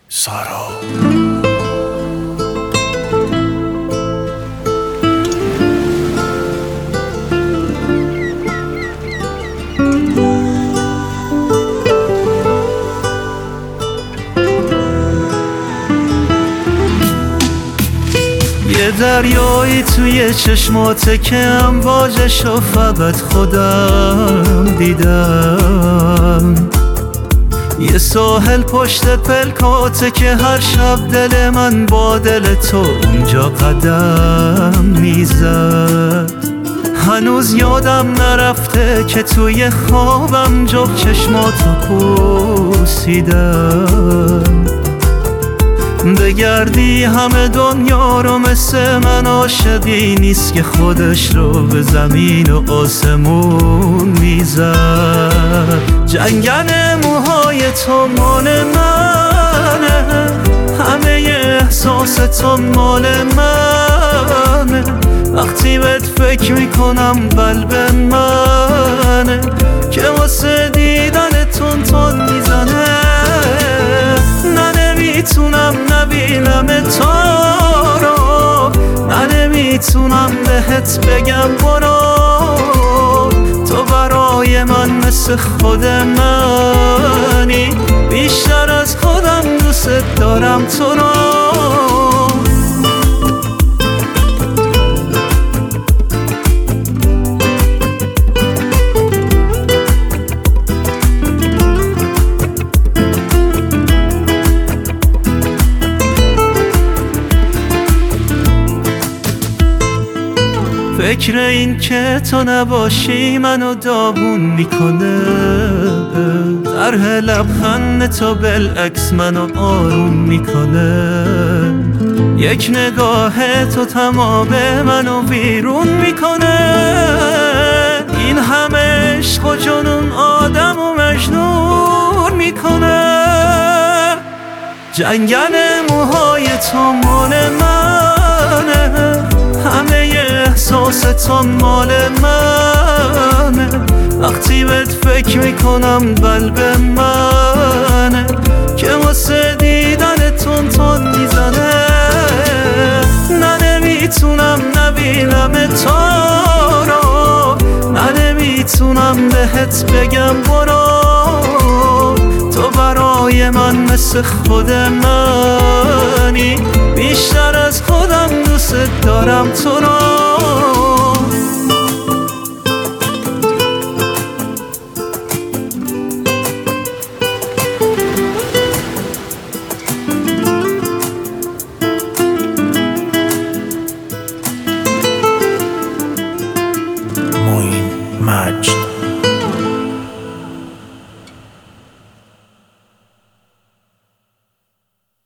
سارا. یه دریایی توی چشماته که امواجشو فقط خودم دیدم، یه ساحل پشت پلکاته که هر شب دل من با دل تو اونجا قدم میزد. هنوز یادم نرفته که توی خوابم جفت چشماتو پوسیدم. بگردی همه دنیا رو مثل من عاشقی نیست که خودش رو به زمین و آسمون میزد. جنگل موهای تو مال منه، همه احساس تو مال منه. وقتی بهت فکر میکنم قلب منه که واسه دیدن تون میزنه. نمیتونم نبینم تو رو، نمیتونم بهت بگم برو. تو برای من مثل خود منی، بیشتر از خودم دوست دارم تو رو. فکر این که تو نباشی منو داغون میکنه، طرح لبخند تو بالعکس منو آروم میکنه. یک نگاه تو تمام منو بیرون میکنه. این همه عشق و جنون آدم و مجنون میکنه. جنگل موهای تو مال منه، همه احساس تو مال منه. وقتی بهت فکر میکنم قلب منه که واسه دیدن تون میزنه. نمیتونم نبینم تو رو، نمیتونم بهت بگم برو. تو برای من مثل خود منی، بیشتر از خودم دوست دارم تو رو. معین مجد.